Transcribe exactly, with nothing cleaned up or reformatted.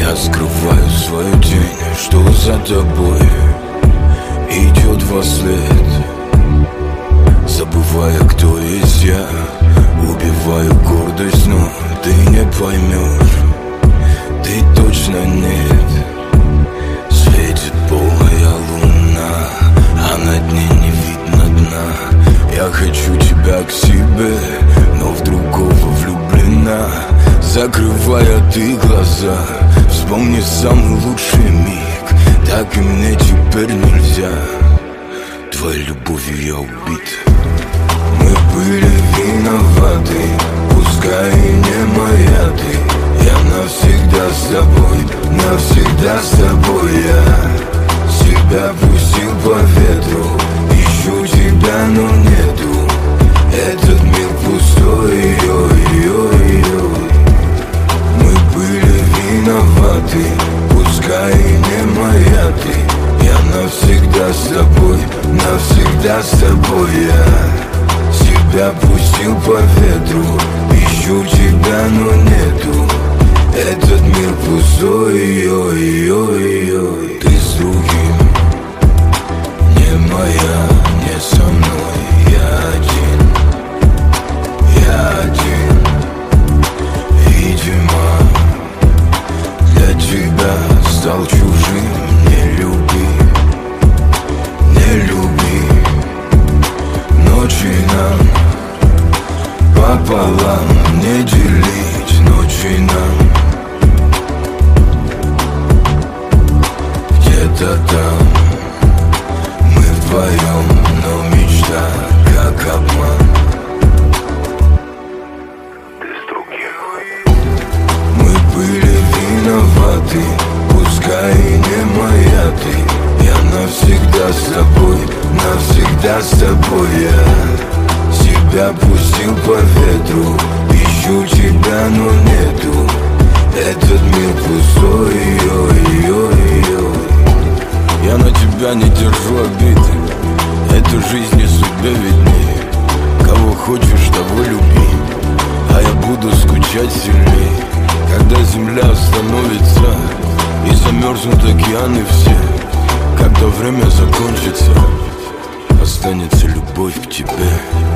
Я скрываю свою тень, что за тобой идет вослед. Забывая, кто есть я, убиваю гордость, но ты не поймешь, ты точно нет. Светит полная луна, а на дне не видно дна. Я хочу тебя к себе, но в другого влюблена. Закрывая ты глаза, вспомни самый лучший миг. Так и мне теперь нельзя, твоей любовью я убит. Мы были виноваты, пускай и не моя ты. Я навсегда с тобой, навсегда с тобой я. Себя пустил по ветру, ищу тебя, но нету. Этот мир пустой, ой-ой-ой-ой. Мы были виноваты, пускай и не моя ты. Я навсегда с тобой, навсегда с тобой я. Себя пустил по ветру, ищу тебя, но нету. Этот мир пустой, ой-ой-ой. Ты с другим, не моя, не со мной. Я один, я один. Видимо, для тебя стал чужим. Не люби, не люби. Ночи нам пополам не делить, ночи нам. Где-то там мы вдвоем, но мечта как обман. Ты с другим. Мы были виноваты, пускай и не моя ты. Я навсегда с тобой, навсегда с тобой я. Себя пустил по ветру, ищу тебя, но нету. Этот мир пустой, ой-ой-ой. Я на тебя не держу обиды, эту жизнь не судьбе виднее. Кого хочешь, того люби, а я буду скучать сильнее. Когда земля остановится и замерзнут океаны все, когда время закончится, останется любовь к тебе.